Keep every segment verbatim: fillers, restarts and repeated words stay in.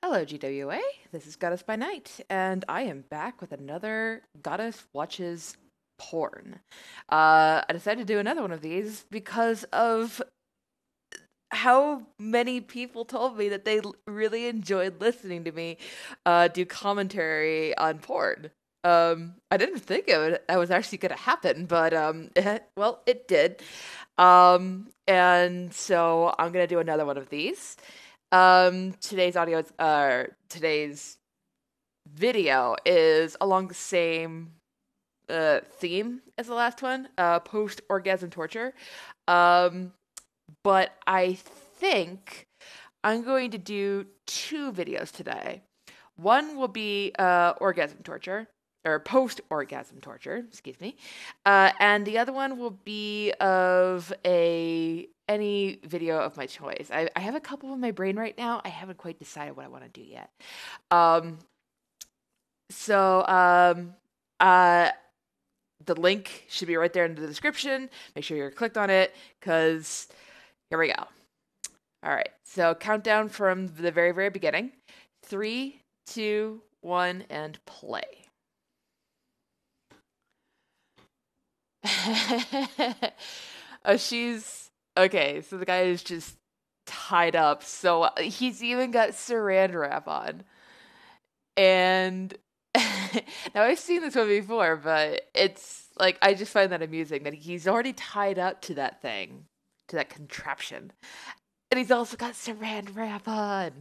Hello, G W A. This is Goddess by Night, and I am back with another Goddess Watches Porn. Uh, I decided to do another one of these because of how many people told me that they l- really enjoyed listening to me uh, do commentary on porn. Um, I didn't think it would, that was actually going to happen, but um, well, it did. Um, and so I'm going to do another one of these. Um, today's audio, is- uh, today's video is along the same uh theme as the last one, uh, post orgasm torture. Um, but I think I'm going to do two videos today. One will be uh orgasm torture or post orgasm torture, excuse me. Uh, and the other one will be of a any video of my choice. I, I have a couple in my brain right now. I haven't quite decided what I want to do yet. Um, so um, uh, the link should be right there in the description. Make sure you're clicked on it because here we go. All right. So countdown from the very, very beginning. Three, two, one, and play. Oh, she's okay. So the guy is just tied up. So uh, he's even got saran wrap on. And now I've seen this one before, but it's like I just find that amusing that he's already tied up to that thing, to that contraption. And he's also got saran wrap on.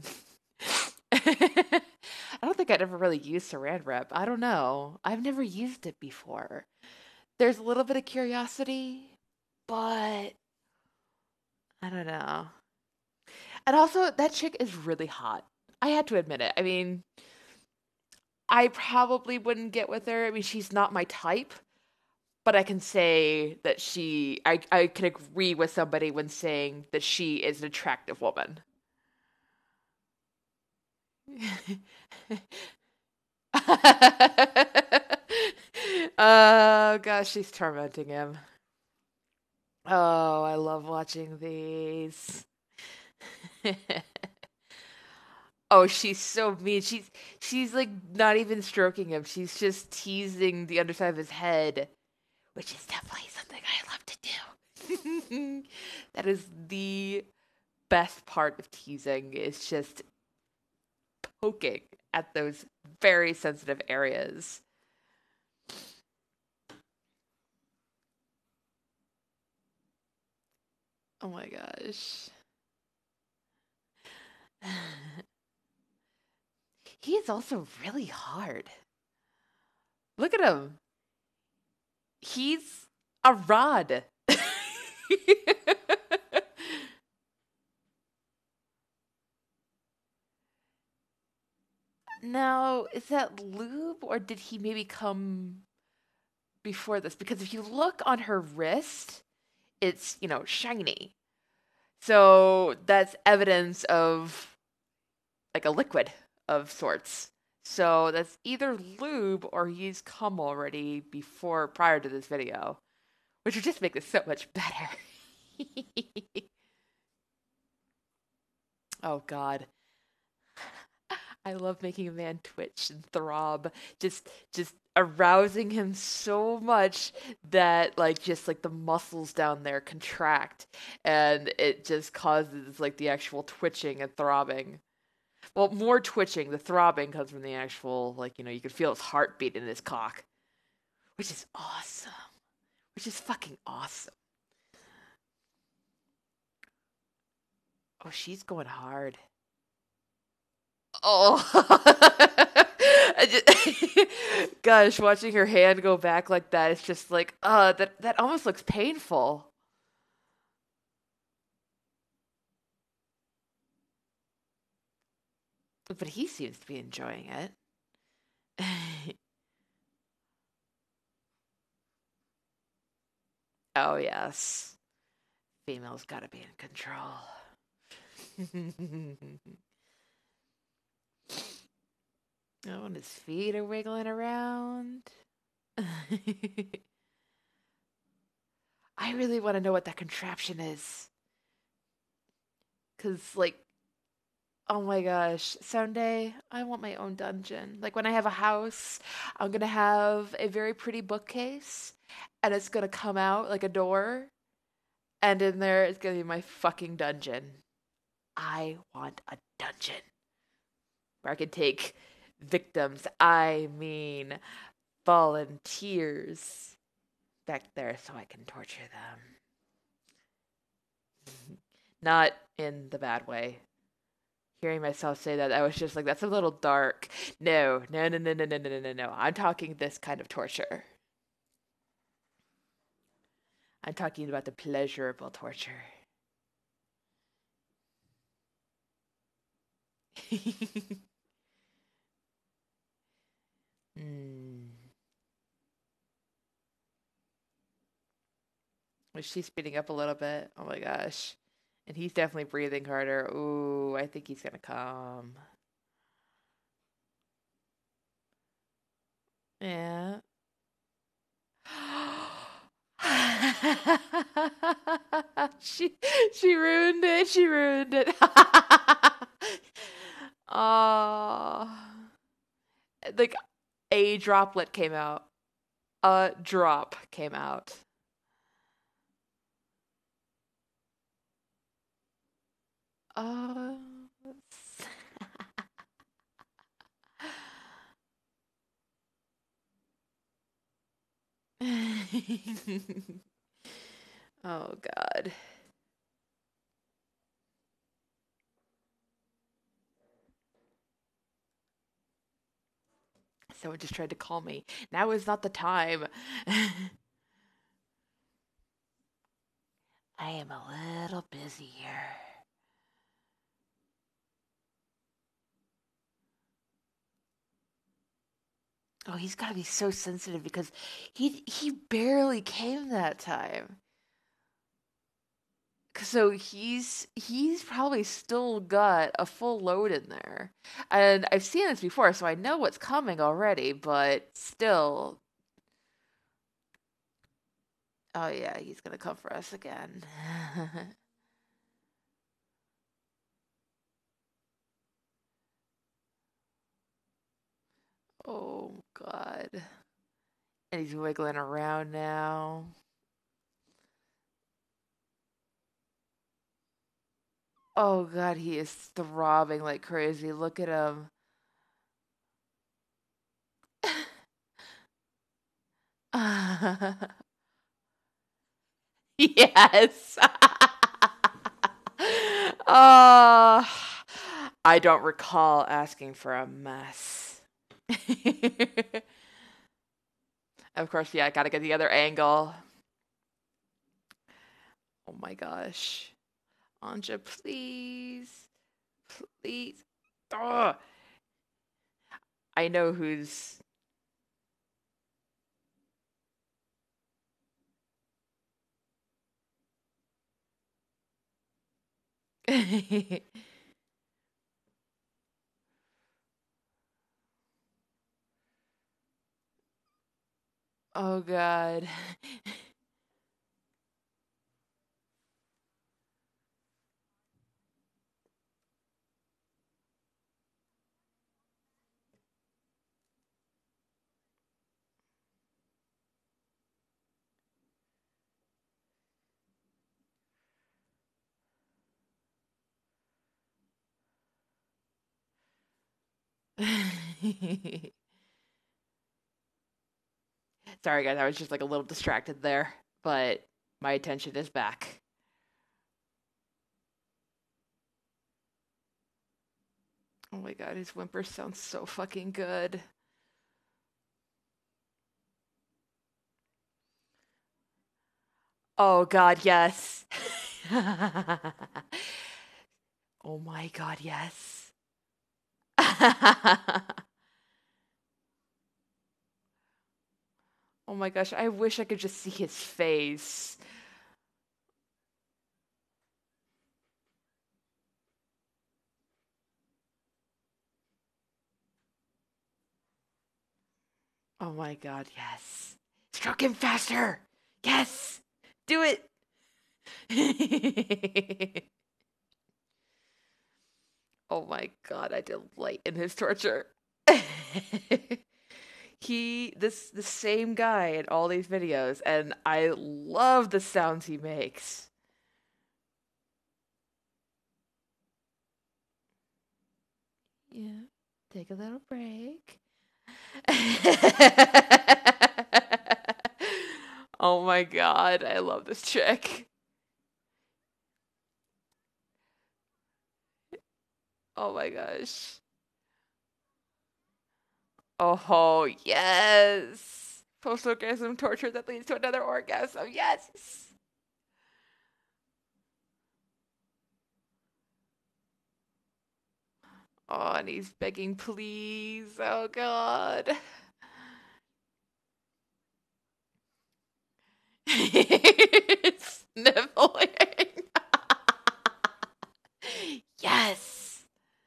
I don't think I'd ever really used saran wrap. I don't know. I've never used it before. There's a little bit of curiosity, but I don't know. And also, that chick is really hot. I had to admit it. I mean, I probably wouldn't get with her. I mean, she's not my type, but I can say that she, I, I can agree with somebody when saying that she is an attractive woman. Oh gosh, she's tormenting him. Oh, I love watching these. Oh, she's so mean. She's she's like not even stroking him. She's just teasing the underside of his head, which is definitely something I love to do. That is the best part of teasing is just poking at those very sensitive areas. Oh my gosh. He is also really hard. Look at him. He's a rod. Now, is that lube or did he maybe come before this? Because if you look on her wrist, it's, you know, shiny. So that's evidence of like a liquid of sorts. So that's either lube or he's come already before prior to this video, which would just make this so much better. Oh God. I love making a man twitch and throb, just just arousing him so much that like just like the muscles down there contract and it just causes like the actual twitching and throbbing. Well, more twitching. The throbbing comes from the actual, like, you know, you can feel his heartbeat in his cock, which is awesome. Which is fucking awesome. Oh, she's going hard. Oh. I just, gosh, watching her hand go back like that, it's just like, uh, that, that almost looks painful. But he seems to be enjoying it. Oh, yes. Female's gotta be in control. Oh, and his feet are wiggling around. I really want to know what that contraption is. Because, like, Oh my gosh. Someday I want my own dungeon. Like when I have a house, I'm gonna have a very pretty bookcase and it's gonna come out like a door and in there it's gonna be my fucking dungeon. I want a dungeon where I can take victims, I mean volunteers back there so I can torture them. Not in the bad way. Hearing myself say that, I was just like, that's a little dark. No, no, no, no, no, no, no, no, no, no. I'm talking this kind of torture. I'm talking about the pleasurable torture. mm. Was she speeding up a little bit? Oh my gosh. And he's definitely breathing harder. Ooh, I think he's gonna come. Yeah. she she ruined it. She ruined it. Oh, like a droplet came out. A drop came out. Uh, oh God. Someone just tried to call me. Now is not the time. I am a little busy here. Oh, he's got to be so sensitive because he he barely came that time. So he's he's probably still got a full load in there. And I've seen this before, so I know what's coming already, but still. Oh yeah, he's gonna come for us again. Oh God. And he's wiggling around now. Oh God, he is throbbing like crazy. Look at him. Yes. Uh, I don't recall asking for a mess. Of course, yeah, I gotta get the other angle. Oh my gosh. Anja, please. Please. Ugh. I know who's. Oh God. Sorry, guys, I was just like a little distracted there, but my attention is back. Oh my God, his whimper sounds so fucking good. Oh God, yes. Oh my God, yes. Oh my gosh, I wish I could just see his face. Oh my God, yes. Stroke him faster. Yes. Do it. Oh my god, I delight in his torture. he this the same guy in all these videos, and I love the sounds he makes. Yeah, take a little break. Oh my god, I love this chick. Oh my gosh. Oh, yes. Post orgasm torture that leads to another orgasm. Yes. Oh, and he's begging, please. Oh god. Sniffling. Yes.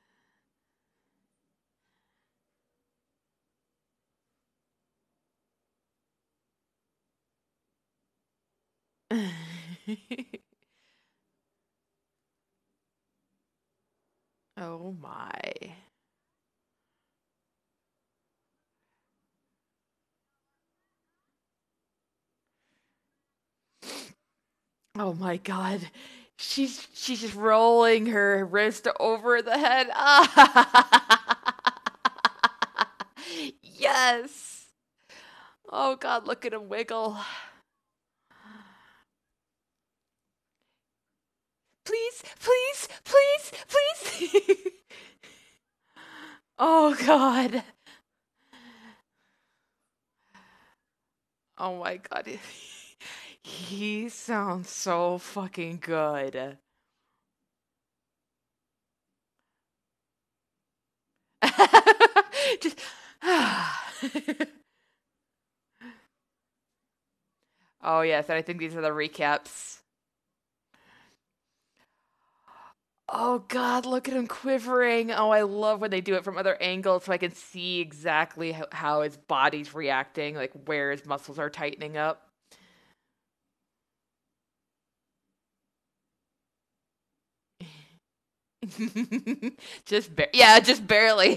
Oh my. Oh my god. She's she's just rolling her wrist over the head. Yes. Oh god, look at him wiggle. Please, please, please, please. Oh god. Oh my god. He sounds so fucking good. Just Oh yes, and I think these are the recaps. Oh god, look at him quivering. Oh, I love when they do it from other angles so I can see exactly how, how his body's reacting, like where his muscles are tightening up. Just bar- yeah, just barely.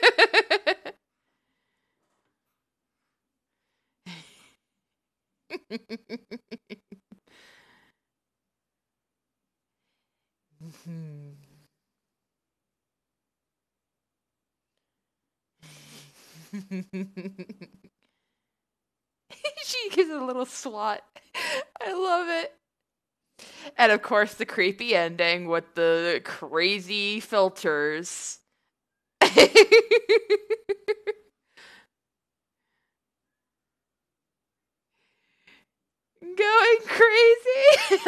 She gives a little swat. I love it. And of course, the creepy ending with the crazy filters. Going crazy.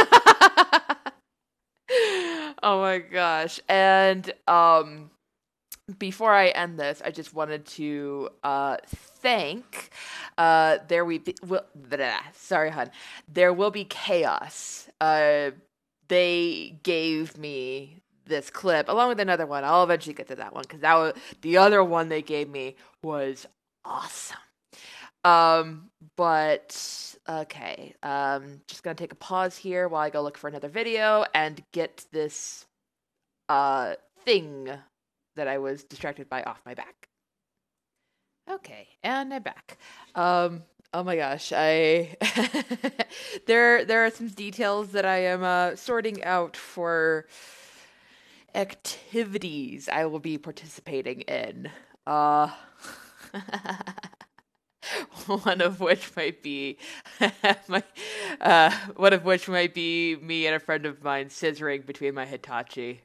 Oh my gosh. And um before I end this, I just wanted to uh, thank. Uh, there we be, will. Blah, sorry, hun. There will be chaos. Uh, they gave me this clip along with another one. I'll eventually get to that one because that was the other one they gave me was awesome. Um, but okay. Um, just gonna take a pause here while I go look for another video and get this uh thing that I was distracted by off my back. Okay, and I'm back. Um, oh my gosh, I there there are some details that I am uh, sorting out for activities I will be participating in. Uh, one of which might be my uh, one of which might be me and a friend of mine scissoring between my Hitachi.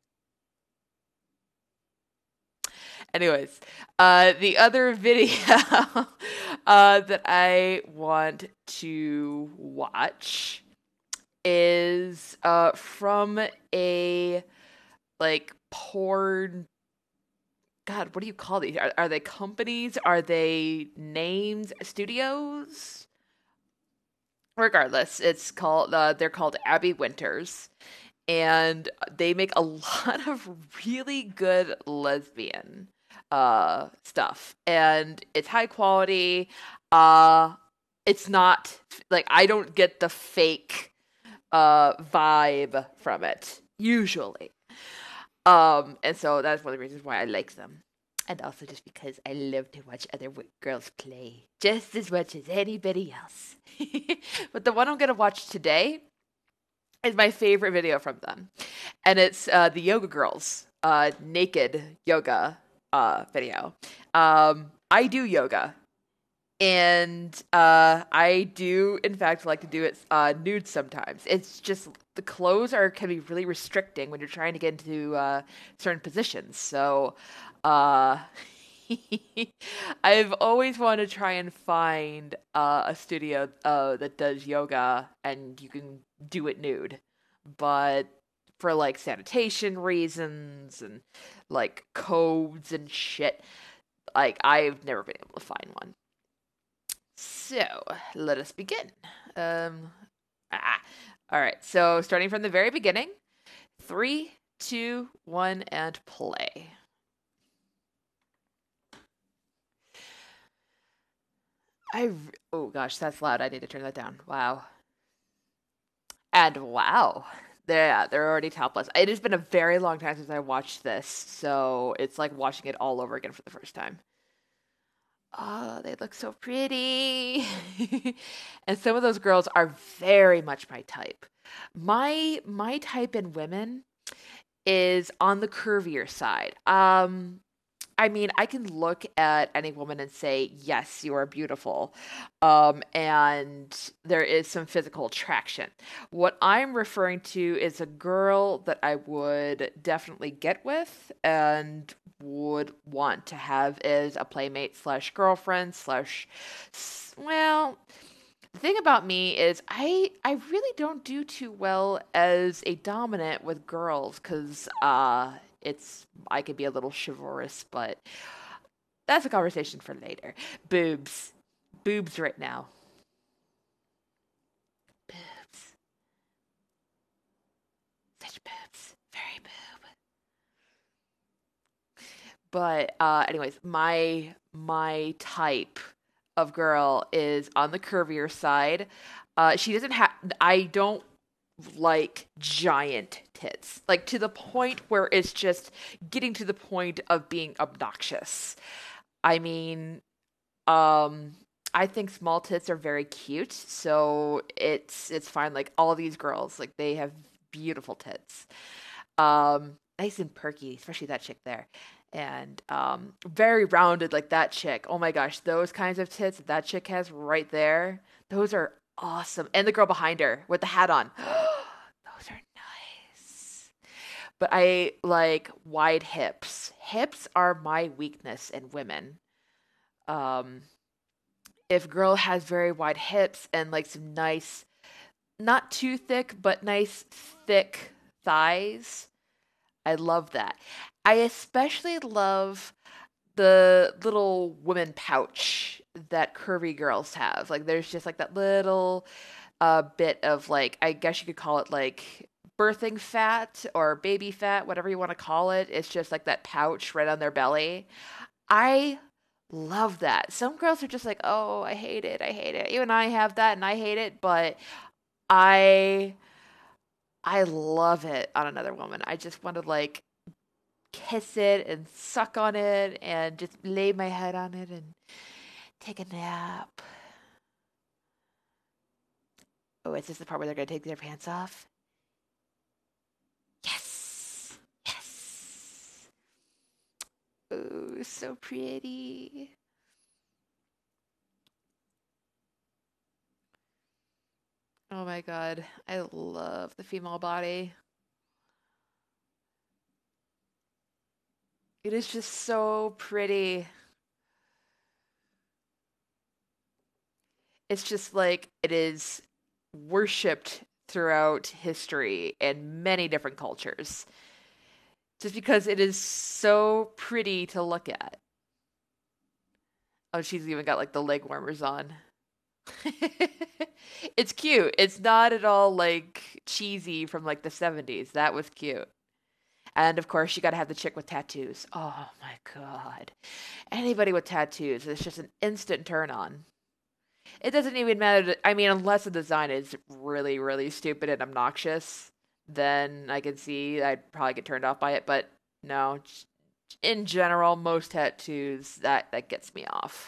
Anyways, uh, the other video uh, that I want to watch is uh, from a like porn. God, what do you call these? Are, are they companies? Are they names? Studios? Regardless, it's called. Uh, they're called Abby Winters, and they make a lot of really good lesbian uh stuff, and it's high quality. uh it's not like I don't get the fake uh vibe from it usually. Um, and so that's one of the reasons why I like them. And also just because I love to watch other w- girls play just as much as anybody else. But the one I'm going to watch today is my favorite video from them. And it's uh, the Yoga Girls uh, naked yoga uh, video. Um, I do yoga. And uh, I do, in fact, like to do it uh, nude sometimes. It's just the clothes are can be really restricting when you're trying to get into uh, certain positions. So, uh, I've always wanted to try and find uh, a studio uh, that does yoga and you can do it nude, but for like sanitation reasons and like codes and shit, like I've never been able to find one. So let us begin. Um, ah, all right. So starting from the very beginning, three, two, one, and play. I oh gosh, that's loud. I need to turn that down. Wow. And wow. Yeah, they're already topless. It has been a very long time since I watched this, so it's like watching it all over again for the first time. Oh, they look so pretty. And some of those girls are very much my type. My my type in women is on the curvier side. Um I mean, I can look at any woman and say, yes, you are beautiful. Um, and there is some physical attraction. What I'm referring to is a girl that I would definitely get with and would want to have as a playmate slash girlfriend slash, well, the thing about me is I I really don't do too well as a dominant with girls because uh it's I could be a little chivalrous, but that's a conversation for later. Boobs, boobs right now. Boobs, such boobs, very boob. But uh, anyways, my my type of girl is on the curvier side. Uh, she doesn't have. I don't like giant tits, like to the point where it's just getting to the point of being obnoxious. I mean, um, I think small tits are very cute, so it's it's fine. Like all these girls, like they have beautiful tits, um, nice and perky, especially that chick there, and um, very rounded like that chick. Oh my gosh, those kinds of tits that that chick has right there, those are awesome. And the girl behind her with the hat on. Those are nice. But I like wide hips. Hips are my weakness in women. Um, if girl has very wide hips and like some nice, not too thick, but nice thick thighs, I love that. I especially love the little women pouch that curvy girls have. Like there's just like that little uh bit of like I guess you could call it like birthing fat or baby fat, whatever you want to call it. It's just like that pouch right on their belly. I love that. Some girls are just like, "Oh, I hate it. I hate it." Even I have that and I hate it, but I I love it on another woman. I just want to like kiss it and suck on it and just lay my head on it and take a nap. Oh, is this the part where they're gonna take their pants off? Yes. Yes. Oh, so pretty. Oh my god. I love the female body. It is just so pretty. It's just like it is worshipped throughout history and many different cultures. Just because it is so pretty to look at. Oh, she's even got like the leg warmers on. It's cute. It's not at all like cheesy from like the seventies. That was cute. And of course, you got to have the chick with tattoos. Oh my God. Anybody with tattoos, it's just an instant turn on. It doesn't even matter. To, I mean, unless the design is really, really stupid and obnoxious, then I can see I'd probably get turned off by it. But no. In general, most tattoos that that gets me off.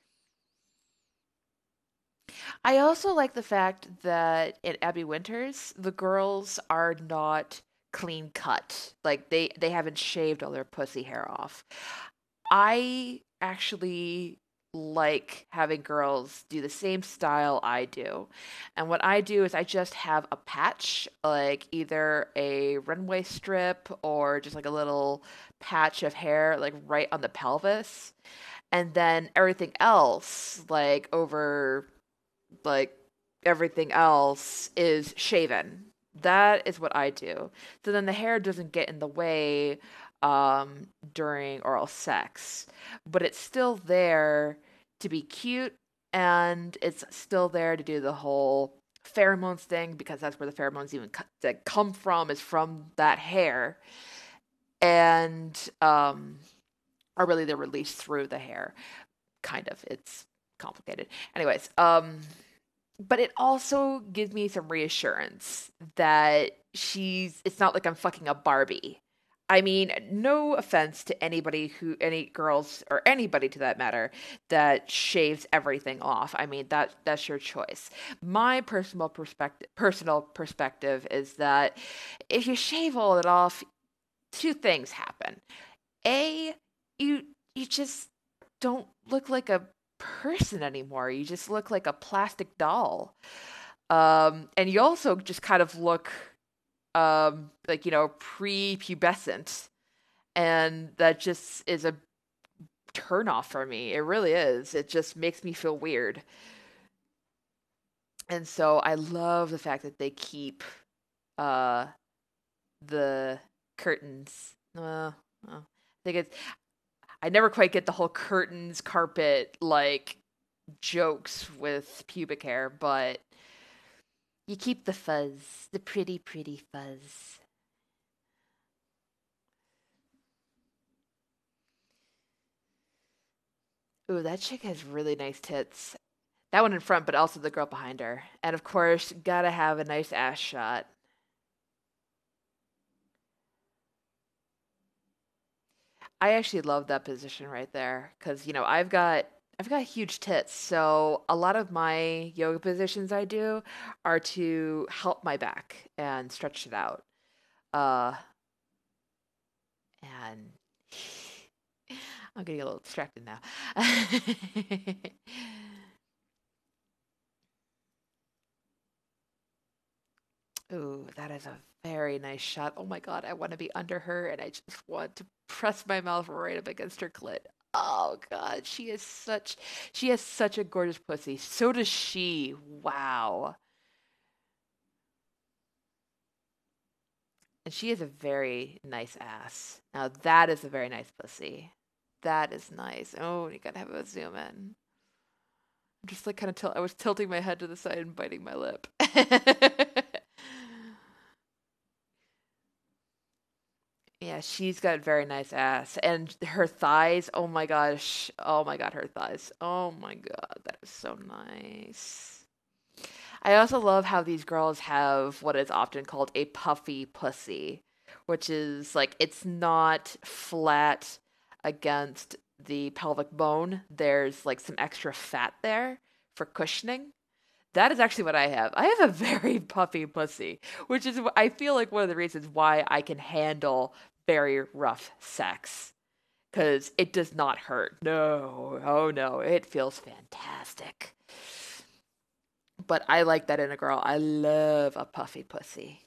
I also like the fact that in Abby Winters, the girls are not clean cut. Like they they haven't shaved all their pussy hair off. I actually like having girls do the same style I do. And what I do is I just have a patch, like either a runway strip or just like a little patch of hair, like right on the pelvis. And then everything else, like over, like everything else is shaven. That is what I do. So then the hair doesn't get in the way um, during oral sex, but it's still there to be cute and it's still there to do the whole pheromones thing because that's where the pheromones even co- that come from is from that hair and um, are really they're released through the hair. Kind of. It's complicated. Anyways, um, but it also gives me some reassurance that she's it's not like I'm fucking a Barbie. I mean, no offense to anybody who any girls or anybody to that matter that shaves everything off. I mean, that that's your choice. My personal perspective personal perspective is that if you shave all of it off, two things happen. A, you you just don't look like a person anymore. You just look like a plastic doll. Um, and you also just kind of look um, like, you know, pre-pubescent. And that just is a turn off for me. It really is. It just makes me feel weird. And so I love the fact that they keep uh, the curtains. Uh, uh, I think it's I never quite get the whole curtains, carpet like jokes with pubic hair, but you keep the fuzz, the pretty, pretty fuzz. Ooh, that chick has really nice tits. That one in front, but also the girl behind her. And of course, gotta have a nice ass shot. I actually love that position right there because you know I've got I've got huge tits, so a lot of my yoga positions I do are to help my back and stretch it out. Uh, and I'm getting a little distracted now. Ooh, that is a very nice shot. Oh my God, I want to be under her and I just want to press my mouth right up against her clit. Oh God, she is such she has such a gorgeous pussy. So does she. Wow. And she has a very nice ass. Now that is a very nice pussy. That is nice. Oh, you gotta have a zoom in. I'm just like kind of tilt. I was tilting my head to the side and biting my lip. Yeah, she's got very nice ass. And her thighs, oh my gosh. Oh my God, her thighs. Oh my God, that is so nice. I also love how these girls have what is often called a puffy pussy, which is like it's not flat against the pelvic bone. There's like some extra fat there for cushioning. That is actually what I have. I have a very puffy pussy, which is I feel like one of the reasons why I can handle very rough sex because it does not hurt. No, oh no, it feels fantastic. But I like that in a girl. I love a puffy pussy.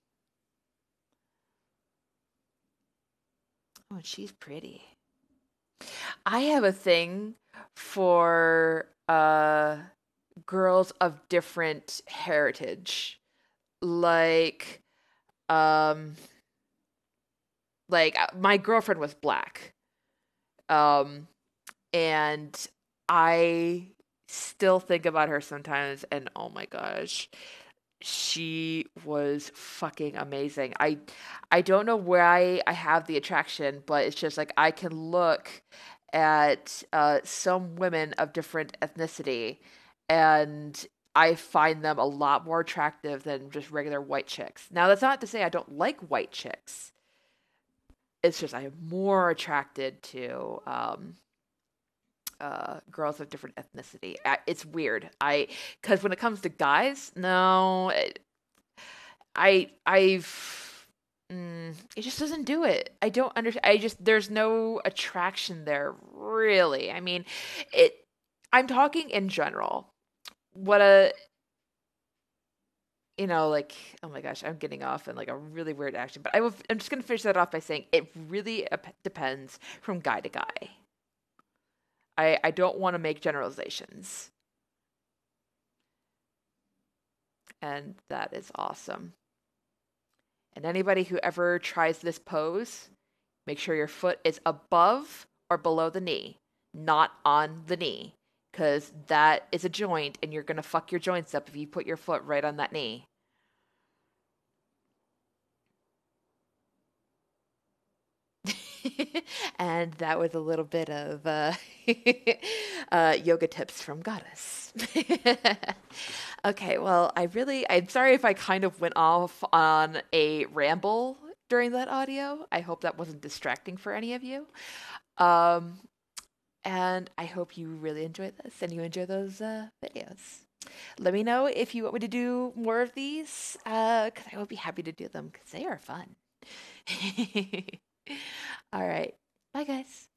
Oh, and she's pretty. I have a thing for uh girls of different heritage. Like um like uh, my girlfriend was black. Um and I still think about her sometimes and oh my gosh, she was fucking amazing. I I don't know why I have the attraction, but it's just like I can look at uh, some women of different ethnicity and I find them a lot more attractive than just regular white chicks. Now, that's not to say I don't like white chicks. It's just I am more attracted to um, uh, girls of different ethnicity. I, it's weird. I because when it comes to guys, no, it, I I've mm, it just doesn't do it. I don't understand. I just there's no attraction there really. I mean, it. I'm talking in general. What a you know like oh my gosh, I'm getting off in like a really weird action, but I will, I'm just gonna finish that off by saying it really ap- depends from guy to guy. I I don't want to make generalizations, and that is awesome. And anybody who ever tries this pose, make sure your foot is above or below the knee, not on the knee, because that is a joint and you're going to fuck your joints up if you put your foot right on that knee. And that was a little bit of uh, uh, yoga tips from Goddess. Okay, well, I really, I'm sorry if I kind of went off on a ramble during that audio. I hope that wasn't distracting for any of you. Um, and I hope you really enjoyed this and you enjoy those uh, videos. Let me know if you want me to do more of these, because I will be happy to do them because they are fun. All right. Bye, guys.